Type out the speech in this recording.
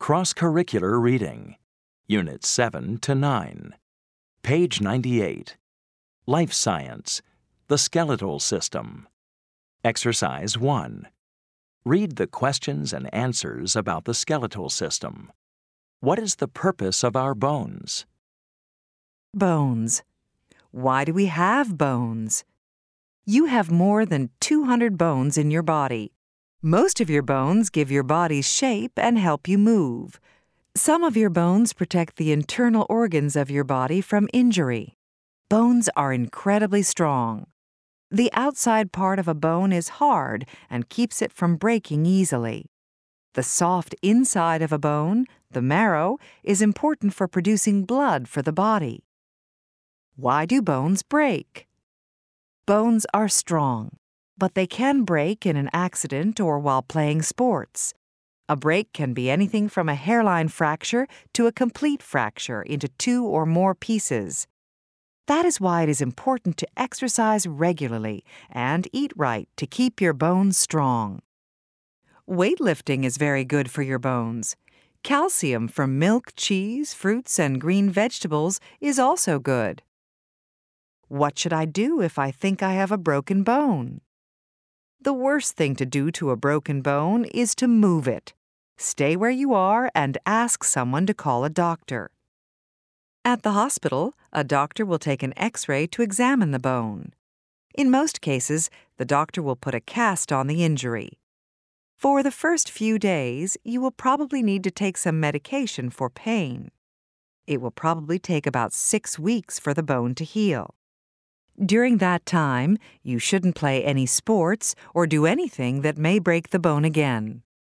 Cross-curricular reading. Units 7 to 9. Page 98. Life Science. The skeletal system. Exercise 1. Read the questions and answers about the skeletal system. What is the purpose of our bones? Bones. Why do we have bones? You have more than 200 bones in your body. Most of your bones give your body's shape and help you move. Some of your bones protect the internal organs of your body from injury. Bones are incredibly strong. The outside part of a bone is hard and keeps it from breaking easily. The soft inside of a bone, the marrow, is important for producing blood for the body. Why do bones break? Bones are strong, but they can break in an accident or while playing sports. A break can be anything from a hairline fracture to a complete fracture into 2 or more pieces. That is why it is important to exercise regularly and eat right to keep your bones strong. Weightlifting is very good for your bones. Calcium from milk, cheese, fruits, and green vegetables is also good. What should I do if I think I have a broken bone? The worst thing to do to a broken bone is to move it. Stay where you are and ask someone to call a doctor. At the hospital, a doctor will take an X-ray to examine the bone. In most cases, the doctor will put a cast on the injury. For the first few days, you will probably need to take some medication for pain. It will probably take about 6 weeks for the bone to heal. During that time, you shouldn't play any sports or do anything that may break the bone again.